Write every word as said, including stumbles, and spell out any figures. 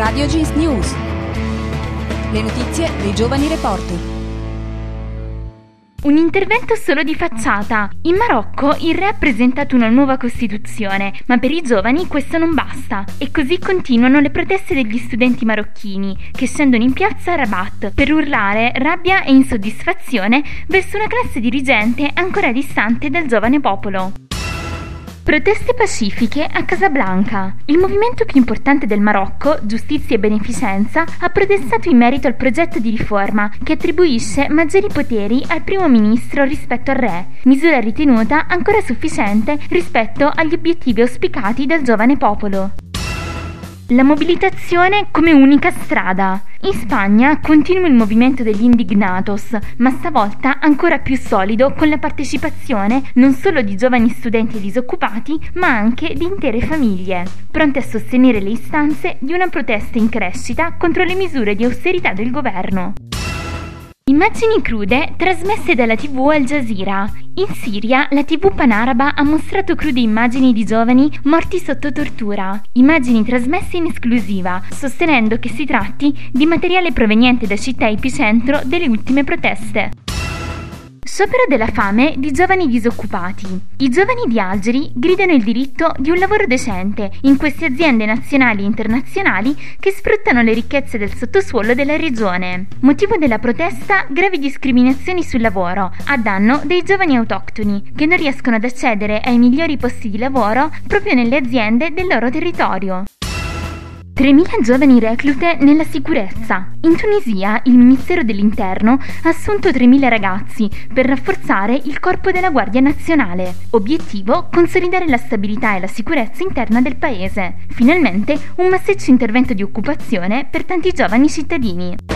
Radio Jeans News. Le notizie dei giovani reporter. Un intervento solo di facciata. In Marocco il re ha presentato una nuova costituzione, ma per i giovani questo non basta. E così continuano le proteste degli studenti marocchini, che scendono in piazza a Rabat per urlare rabbia e insoddisfazione verso una classe dirigente ancora distante dal giovane popolo. Proteste pacifiche a Casablanca. Il movimento più importante del Marocco, Giustizia e Beneficenza, ha protestato in merito al progetto di riforma che attribuisce maggiori poteri al primo ministro rispetto al re, misura ritenuta ancora sufficiente rispetto agli obiettivi auspicati dal giovane popolo. La mobilitazione come unica strada. In Spagna continua il movimento degli indignatos, ma stavolta ancora più solido con la partecipazione non solo di giovani studenti e disoccupati, ma anche di intere famiglie, pronte a sostenere le istanze di una protesta in crescita contro le misure di austerità del governo. Immagini crude trasmesse dalla tivù Al Jazeera. In Siria la tivù panaraba ha mostrato crude immagini di giovani morti sotto tortura, immagini trasmesse in esclusiva, sostenendo che si tratti di materiale proveniente da città epicentro delle ultime proteste. Sciopero della fame di giovani disoccupati. I giovani di Algeri gridano il diritto di un lavoro decente in queste aziende nazionali e internazionali che sfruttano le ricchezze del sottosuolo della regione. Motivo della protesta: gravi discriminazioni sul lavoro a danno dei giovani autoctoni che non riescono ad accedere ai migliori posti di lavoro proprio nelle aziende del loro territorio. tremila giovani reclute nella sicurezza. In Tunisia il Ministero dell'Interno ha assunto tremila ragazzi per rafforzare il corpo della Guardia Nazionale. Obiettivo: consolidare la stabilità e la sicurezza interna del paese. Finalmente un massiccio intervento di occupazione per tanti giovani cittadini.